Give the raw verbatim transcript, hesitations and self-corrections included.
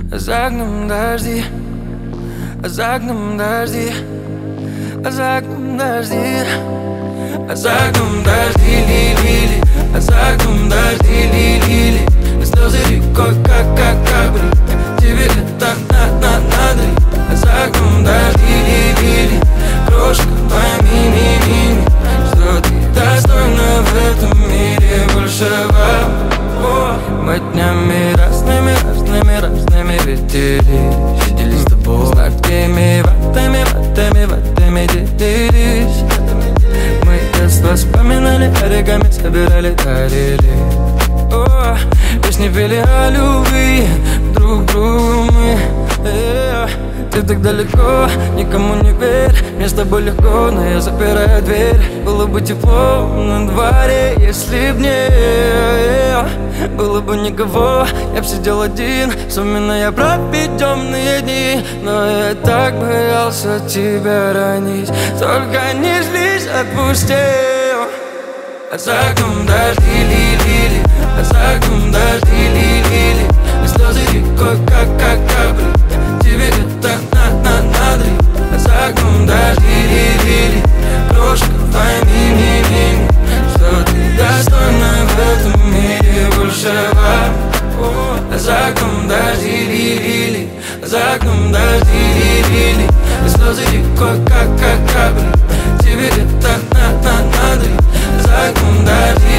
А за окном дожди, а за окном дожди, а за окном дожди, а за окном дожди лили, а за окном дожди лили. Слезы рекой, как, как капли, тебе это надо, надо. А за окном дожди лили, крошка, пойми, ми, ми, что ты достойна в этом мире большего. Мы днями разными, разными, разными виделись, виделись с тобой. Сладкими ватами, ватами, ватами делились. Мы детство вспоминали, оригами собирали, дарили. О, песни пели о любви друг другу мы. э, Ты так далеко, никому не верь. Мне с тобой легко, но я запираю дверь. Было бы тепло на дворе, если б не было бы никого, я б сидел один, вспоминая про темные дни. Но я так боялся тебя ранить. Только не злись, отпусти. А за окном дожди лили, а за окном дожди лили. И слезы рекой, как, как капли, тебе это надо, надо. А за окном дожди лили, крошка, пойми, ми, ми, что ты достойна в этом мире большего. А за окном дожди лили, а за окном дожди лили. И слезы рекой, как, как капли, тебе это надо, надо. За окном дожди